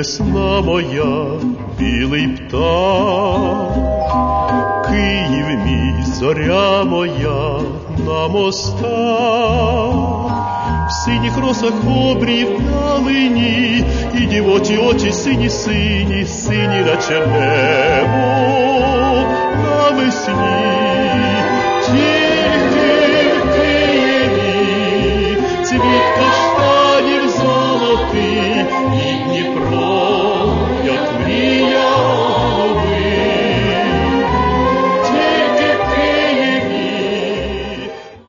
весна моя, білий птах, Київ мій, зоря моя на мостах, в синіх росах обрів далині, і дівочі очі сині-сині, сині, наче небо навесні. Тільки в Києві цвіт